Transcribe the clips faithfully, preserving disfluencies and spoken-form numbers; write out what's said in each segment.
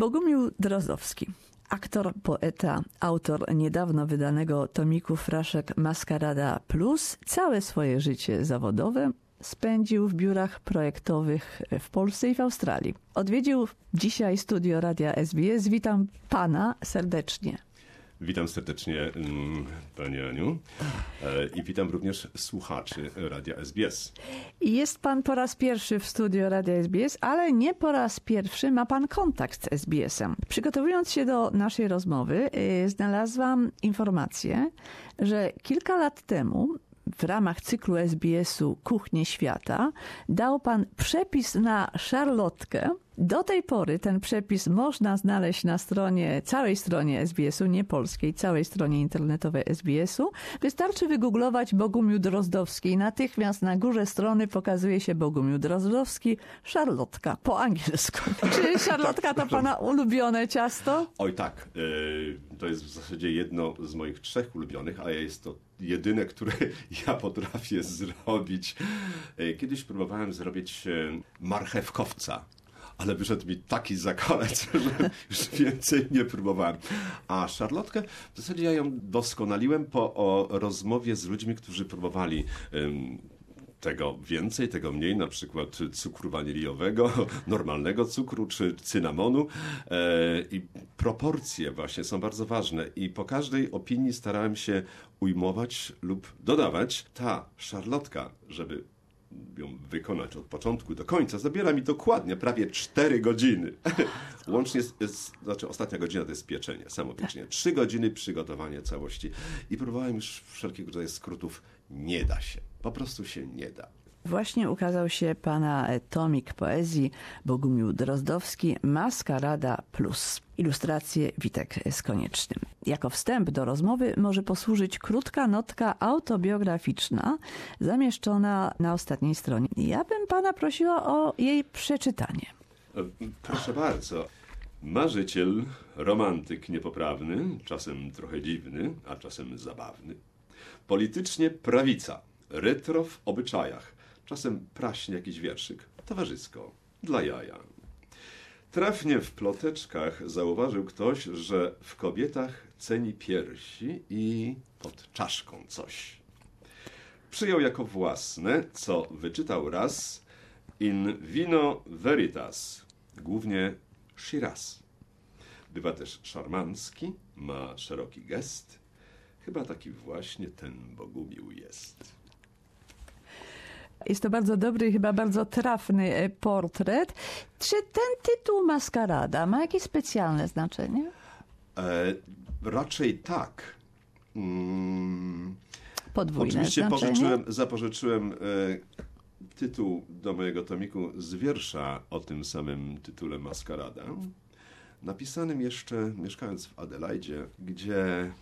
Bogumił Drozdowski. Aktor, poeta, autor niedawno wydanego tomiku fraszek Maskarada Plus, całe swoje życie zawodowe spędził w biurach projektowych w Polsce i w Australii. Odwiedził dzisiaj studio Radia S B S. Witam pana serdecznie. Witam serdecznie Pani Aniu i witam również słuchaczy Radia S B S. Jest pan po raz pierwszy w studio Radia S B S, ale nie po raz pierwszy ma pan kontakt z S B S-em. Przygotowując się do naszej rozmowy, yy, znalazłam informację, że kilka lat temu w ramach cyklu S B S-u Kuchnie Świata dał pan przepis na szarlotkę. Do tej pory ten przepis można znaleźć na stronie, całej stronie S B S-u, nie polskiej, całej stronie internetowej S B S-u. Wystarczy wygooglować Bogumił Drozdowski i natychmiast na górze strony pokazuje się Bogumił Drozdowski, szarlotka po angielsku. Czy szarlotka to pana ulubione ciasto? Oj tak, yy, to jest w zasadzie jedno z moich trzech ulubionych, a jest to jedyne, które ja potrafię zrobić. Kiedyś próbowałem zrobić marchewkowca, ale wyszedł mi taki zakalec, że już więcej nie próbowałem. A szarlotkę, w zasadzie ja ją doskonaliłem po o rozmowie z ludźmi, którzy próbowali um, tego więcej, tego mniej, na przykład cukru waniliowego, normalnego cukru czy cynamonu. E, I proporcje właśnie są bardzo ważne. I po każdej opinii starałem się ujmować lub dodawać. Ta szarlotka, żeby ją wykonać od początku do końca, zabiera mi dokładnie prawie cztery godziny. Łącznie, z, z, znaczy ostatnia godzina to jest pieczenie, samo pieczenie. Trzy godziny przygotowania całości. I próbowałem już wszelkiego rodzaju skrótów. Nie da się. Po prostu się nie da. Właśnie ukazał się pana tomik poezji Bogumił Drozdowski Maskarada Plus. Ilustracje Witek z Koniecznym. Jako wstęp do rozmowy może posłużyć krótka notka autobiograficzna zamieszczona na ostatniej stronie. Ja bym pana prosiła o jej przeczytanie. Proszę bardzo. Marzyciel, romantyk niepoprawny, czasem trochę dziwny, a czasem zabawny. Politycznie prawica, retro w obyczajach, czasem praśnie jakiś wierszyk, towarzysko, dla jaja. Trafnie w ploteczkach zauważył ktoś, że w kobietach ceni piersi i pod czaszką coś. Przyjął jako własne, co wyczytał raz, in vino veritas, głównie Shiraz. Bywa też szarmancki, ma szeroki gest. Chyba taki właśnie ten Bogumił jest. Jest to bardzo dobry i chyba bardzo trafny portret. Czy ten tytuł Maskarada ma jakieś specjalne znaczenie? E, raczej tak. Mm, Podwójne oczywiście znaczenie? Pożyczyłem, zapożyczyłem e, tytuł do mojego tomiku z wiersza o tym samym tytule Maskarada. Napisanym jeszcze mieszkając w Adelaidzie, gdzie...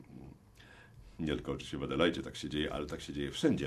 Nie tylko oczywiście w Adelaidzie tak się dzieje, ale tak się dzieje wszędzie.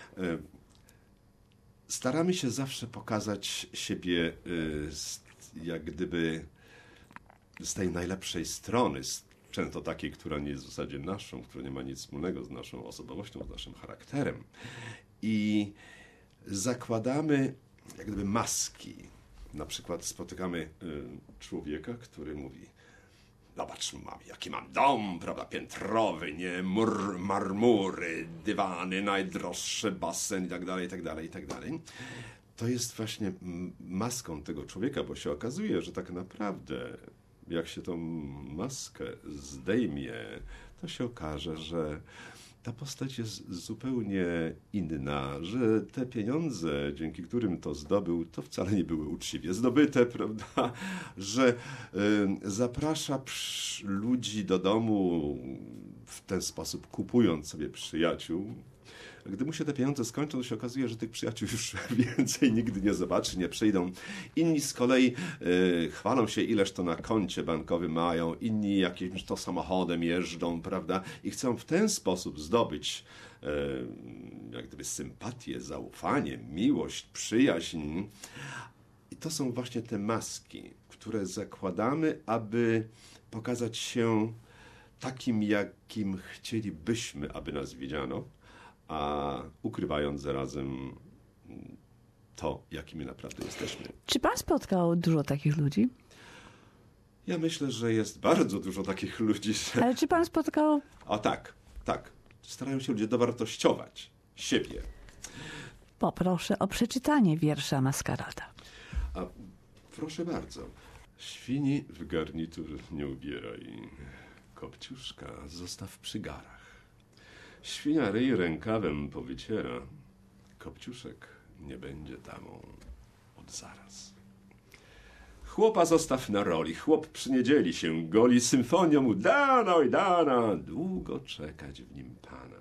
Staramy się zawsze pokazać siebie jak gdyby z tej najlepszej strony, często takiej, która nie jest w zasadzie naszą, która nie ma nic wspólnego z naszą osobowością, z naszym charakterem. I zakładamy jak gdyby maski. Na przykład spotykamy człowieka, który mówi: zobacz, mam, jaki mam dom, prawda, piętrowy, nie, mur, marmury, dywany, najdroższy basen i tak dalej, i tak dalej, i tak dalej. To jest właśnie maską tego człowieka, bo się okazuje, że tak naprawdę jak się tą maskę zdejmie, to się okaże, że ta postać jest zupełnie inna, że te pieniądze, dzięki którym to zdobył, to wcale nie były uczciwie zdobyte, prawda? Że y, zaprasza psz, ludzi do domu w ten sposób, kupując sobie przyjaciół. Gdy mu się te pieniądze skończą, to się okazuje, że tych przyjaciół już więcej nigdy nie zobaczy, nie przyjdą. Inni z kolei y, chwalą się, ileż to na koncie bankowym mają, inni jakimś to samochodem jeżdżą, prawda? I chcą w ten sposób zdobyć y, jak gdyby sympatię, zaufanie, miłość, przyjaźń. I to są właśnie te maski, które zakładamy, aby pokazać się takim, jakim chcielibyśmy, aby nas widziano, a ukrywając zarazem to, jakimi naprawdę jesteśmy. Czy pan spotkał dużo takich ludzi? Ja myślę, że jest bardzo dużo takich ludzi, że... Ale czy pan spotkał... O tak, tak. Starają się ludzie dowartościować siebie. Poproszę o przeczytanie wiersza Maskarada. A proszę bardzo. Świni w garnitur nie ubieraj. Kopciuszka zostaw przy garach. Świnia ryj rękawem powyciera. Kopciuszek nie będzie damą od zaraz. Chłopa zostaw na roli. Chłop przy niedzieli się goli. Symfonią udana i dana. Długo czekać w nim pana.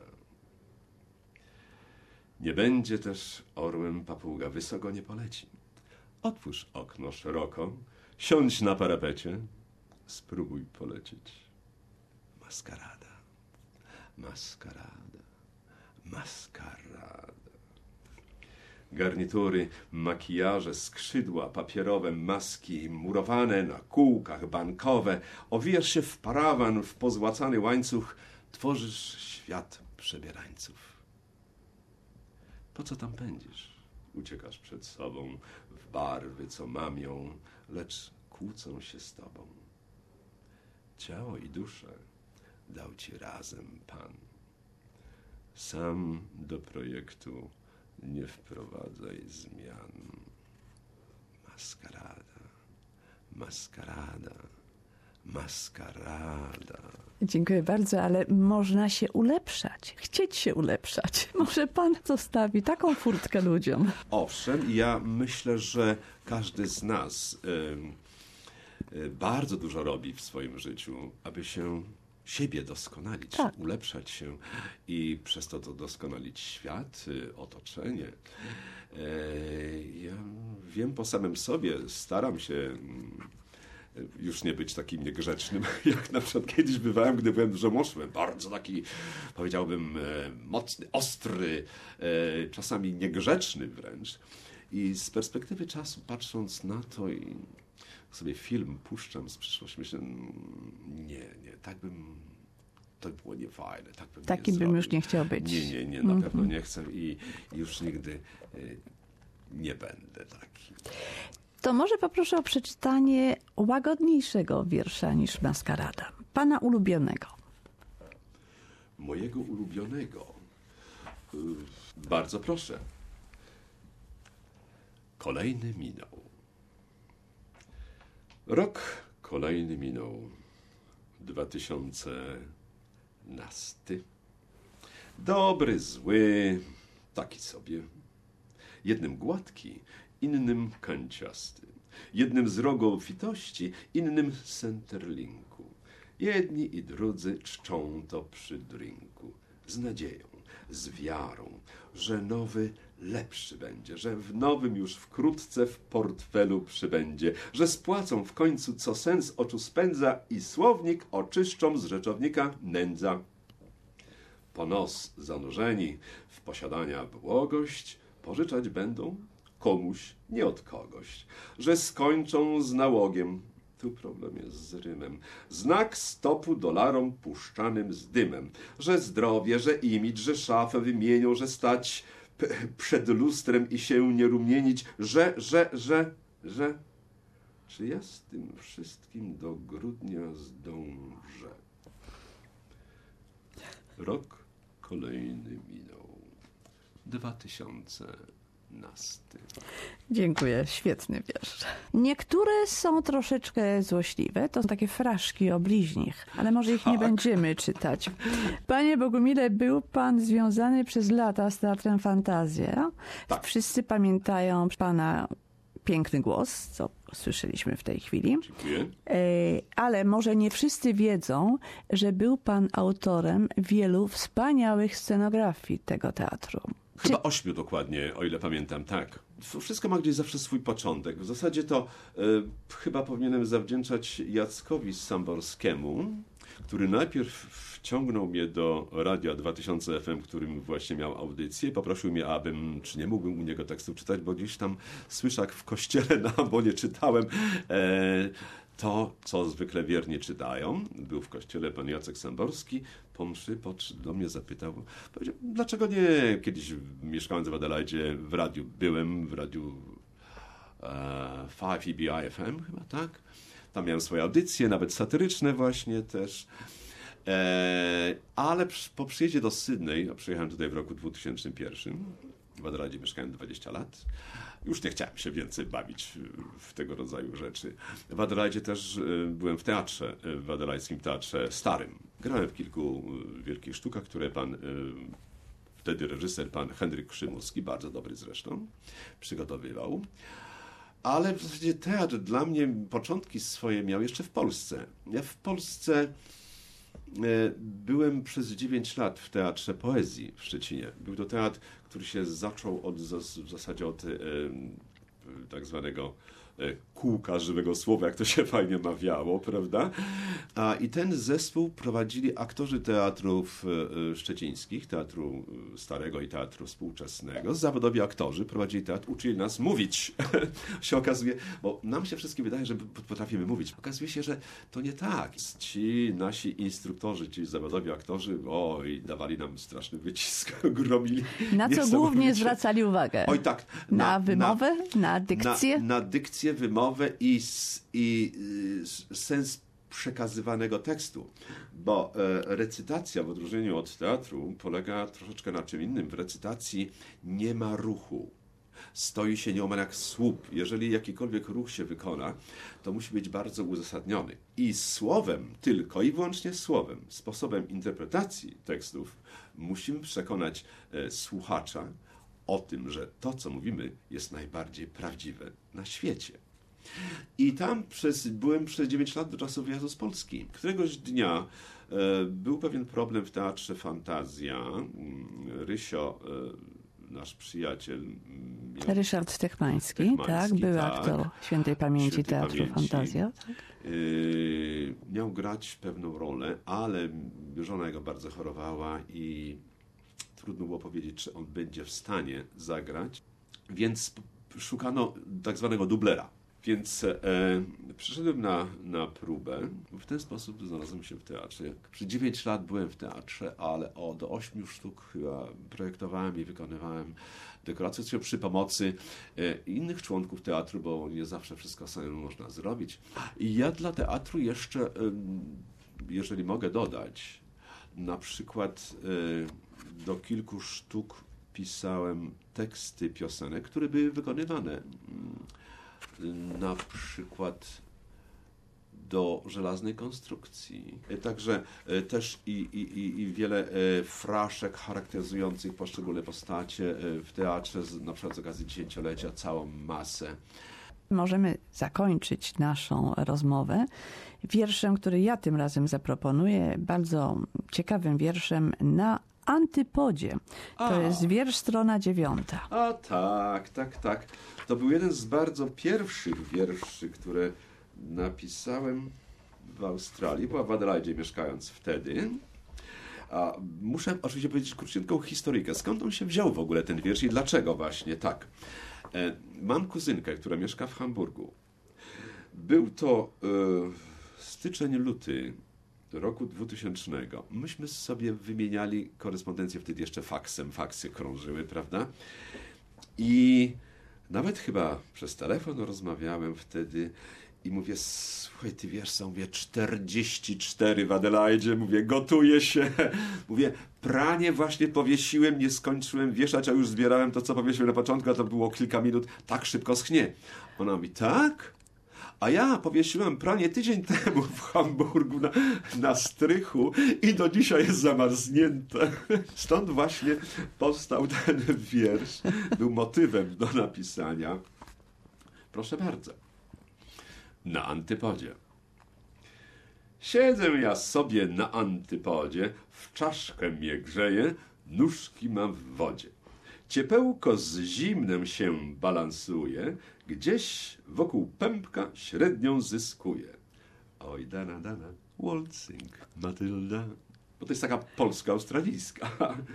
Nie będzie też orłem papuga. Wysoko nie poleci. Otwórz okno szeroko. Siądź na parapecie. Spróbuj polecieć. Maskarada. Maskarada. Maskarada. Garnitury, makijaże, skrzydła papierowe, maski murowane na kółkach bankowe. Owijasz się w parawan, w pozłacany łańcuch. Tworzysz świat przebierańców. Po co tam pędzisz? Uciekasz przed sobą w barwy, co mamią, lecz kłócą się z tobą. Ciało i duszę dał ci razem Pan. Sam do projektu nie wprowadzaj zmian. Maskarada, maskarada, maskarada. Dziękuję bardzo, ale można się ulepszać, chcieć się ulepszać. Może pan zostawi taką furtkę ludziom. Owszem, ja myślę, że każdy z nas y, y, bardzo dużo robi w swoim życiu, aby się siebie doskonalić, tak. ulepszać się i przez to, to doskonalić świat, y, otoczenie. Y, ja wiem po samym sobie, staram się y, już nie być takim niegrzecznym, jak na przykład kiedyś bywałem, gdy byłem dużomoszłem. Bardzo taki, powiedziałbym, y, mocny, ostry, y, czasami niegrzeczny wręcz. I z perspektywy czasu, patrząc na to i sobie film puszczam z przyszłości, myślę, nie, nie, tak bym, to by było niefajne. Tak bym Taki nie bym zrobił. już nie chciał być. Nie, nie, nie, na Mm-hmm. pewno nie chcę i już nigdy y, nie będę taki. To może poproszę o przeczytanie łagodniejszego wiersza niż Maskarada. Pana ulubionego. Mojego ulubionego. Y, bardzo proszę. Kolejny minął. Rok kolejny minął. Dwa tysiące nasty. Dobry, zły, taki sobie. Jednym gładki, innym kanciasty. Jednym z rogu obfitości, innym centerlinku. Jedni i drudzy czczą to przy drinku. Z nadzieją, z wiarą, że nowy lepszy będzie, że w nowym już wkrótce w portfelu przybędzie, że spłacą w końcu, co sens oczu spędza i słownik oczyszczą z rzeczownika nędza. Po nos zanurzeni w posiadania błogość, pożyczać będą komuś, nie od kogoś, że skończą z nałogiem. Tu problem jest z rymem. Znak stopu dolarom puszczanym z dymem. Że zdrowie, że imidż, że szafę wymienią, że stać p- przed lustrem i się nie rumienić, że, że, że, że. Czy ja z tym wszystkim do grudnia zdążę? Rok kolejny minął. Dwa tysiące nasty. Dziękuję, świetny wiersz. Niektóre są troszeczkę złośliwe, to są takie fraszki o bliźnich, ale może ich nie Tak. będziemy czytać. Panie Bogumile, był pan związany przez lata z Teatrem Fantazja. Tak. Wszyscy pamiętają pana piękny głos, co słyszeliśmy w tej chwili. Dziękuję. E, Ale może nie wszyscy wiedzą, że był pan autorem wielu wspaniałych scenografii tego teatru. Chyba ośmiu dokładnie, o ile pamiętam, tak. Wszystko ma gdzieś zawsze swój początek. W zasadzie to y, chyba powinienem zawdzięczać Jackowi Samborskiemu, który najpierw wciągnął mnie do Radia dwa tysiące F M, którym właśnie miał audycję. Poprosił mnie, abym, czy nie mógłbym u niego tekstu czytać, bo gdzieś tam słyszę, jak w kościele na ambonie czytałem e, to, co zwykle wiernie czytają. Był w kościele pan Jacek Samborski. Po mszy podszedł do mnie, zapytał, powiedział, dlaczego nie? Kiedyś mieszkając w Adelaidzie w radiu byłem, w radiu e, pięć E B I F M chyba, tak? Tam miałem swoje audycje, nawet satyryczne właśnie też. E, ale po przyjeździe do Sydney, a przyjechałem tutaj w roku dwutysięcznym pierwszym, w Adelaidzie mieszkałem dwadzieścia lat, już nie chciałem się więcej bawić w tego rodzaju rzeczy. W Adelaidzie też byłem w teatrze, w adelaidzkim teatrze starym. Grałem w kilku wielkich sztukach, które pan, wtedy reżyser, pan Henryk Krzymowski, bardzo dobry zresztą, przygotowywał. Ale w zasadzie teatr dla mnie początki swoje miał jeszcze w Polsce. Ja w Polsce byłem przez dziewięć lat w Teatrze Poezji w Szczecinie. Był to teatr, który się zaczął od, w zasadzie od e, tak zwanego kółka żywego słowa, jak to się fajnie mawiało, prawda? A, i ten zespół prowadzili aktorzy teatrów szczecińskich, teatru starego i teatru współczesnego. Zawodowi aktorzy prowadzili teatr, uczyli nas mówić. się okazuje, bo nam się wszystkim wydaje, że potrafimy mówić. Okazuje się, że to nie tak. Ci nasi instruktorzy, ci zawodowi aktorzy, oj, dawali nam straszny wycisk, gromili. Na co głównie zwracali uwagę? Oj, tak. Na, na wymowę, na, na dykcję? Na, na dykcję, wymowę i, i sens przekazywanego tekstu, bo e, recytacja w odróżnieniu od teatru polega troszeczkę na czym innym. W recytacji nie ma ruchu. Stoi się nieomal jak słup. Jeżeli jakikolwiek ruch się wykona, to musi być bardzo uzasadniony. I słowem, tylko i wyłącznie słowem, sposobem interpretacji tekstów musimy przekonać e, słuchacza o tym, że to, co mówimy, jest najbardziej prawdziwe na świecie. I tam przez, byłem przez dziewięć lat do czasu wyjazdu z Polski. Któregoś dnia e, był pewien problem w Teatrze Fantazja. Rysio, e, nasz przyjaciel... Miał... Ryszard Techmański, Techmański tak, był tak, aktor świętej pamięci świętej Teatru pamięci. Fantazja. Tak? E, miał grać pewną rolę, ale żona jego bardzo chorowała i trudno było powiedzieć, czy on będzie w stanie zagrać, więc szukano tak zwanego dublera. Więc e, przyszedłem na, na próbę. W ten sposób znalazłem się w teatrze. Przez dziewięć lat byłem w teatrze, ale o, do ośmiu sztuk chyba projektowałem i wykonywałem dekoracje przy pomocy e, innych członków teatru, bo nie zawsze wszystko samemu można zrobić. I ja dla teatru jeszcze, e, jeżeli mogę dodać, na przykład e, do kilku sztuk pisałem teksty piosenek, które były wykonywane na przykład do żelaznej konstrukcji. Także też i, i, i wiele fraszek charakteryzujących poszczególne postacie w teatrze, na przykład z okazji dziesięciolecia, całą masę. Możemy zakończyć naszą rozmowę wierszem, który ja tym razem zaproponuję, bardzo ciekawym wierszem na Antypodzie. To A. jest wiersz, strona dziewiąta. A tak, tak, tak. To był jeden z bardzo pierwszych wierszy, które napisałem w Australii, była w Adelaidzie mieszkając wtedy. A muszę oczywiście powiedzieć króciutką historyjkę. Skąd on się wziął w ogóle ten wiersz i dlaczego właśnie tak? E, mam kuzynkę, która mieszka w Hamburgu. Był to e, styczeń, luty roku dwutysięcznego. Myśmy sobie wymieniali korespondencję wtedy jeszcze faksem. Faksy krążyły, prawda? I nawet chyba przez telefon rozmawiałem wtedy i mówię, słuchaj, ty wiesz co, mówię, czterdzieści cztery w Adelaidzie, mówię, gotuję się. Mówię, pranie właśnie powiesiłem, nie skończyłem wieszać, a już zbierałem to, co powiesiłem na początku, a to było kilka minut, tak szybko schnie. Ona mówi, tak? A ja powiesiłem pranie tydzień temu w Hamburgu na, na strychu i do dzisiaj jest zamarznięte. Stąd właśnie powstał ten wiersz. Był motywem do napisania. Proszę bardzo. Na Antypodzie. Siedzę ja sobie na Antypodzie, w czaszkę mnie grzeje, nóżki mam w wodzie. Ciepełko z zimnem się balansuje, gdzieś wokół pępka średnią zyskuje. Oj, dana, dana, waltzing, Matylda. Bo to jest taka polska-australijska.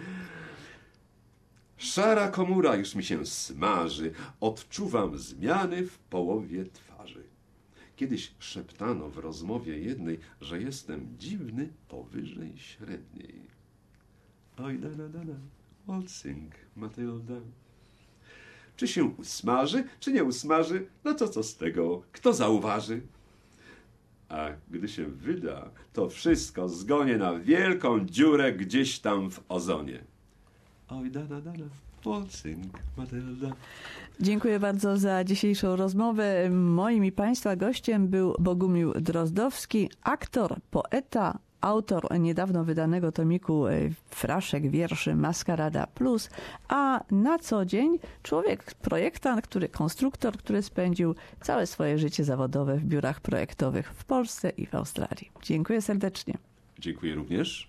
Szara komura już mi się smaży, odczuwam zmiany w połowie twarzy. Kiedyś szeptano w rozmowie jednej, że jestem dziwny powyżej średniej. Oj, dana, dana, waltzing, Matylda. Czy się usmaży, czy nie usmaży? No to co z tego? Kto zauważy? A gdy się wyda, to wszystko zgonie na wielką dziurę gdzieś tam w ozonie. Oj, da, da, da, da. Waltzing Matylda. Dziękuję bardzo za dzisiejszą rozmowę. Moim i Państwa gościem był Bogumił Drozdowski, aktor, poeta, autor niedawno wydanego tomiku fraszek, wierszy Maskarada Plus, a na co dzień człowiek, projektant, który, konstruktor, który spędził całe swoje życie zawodowe w biurach projektowych w Polsce i w Australii. Dziękuję serdecznie. Dziękuję również.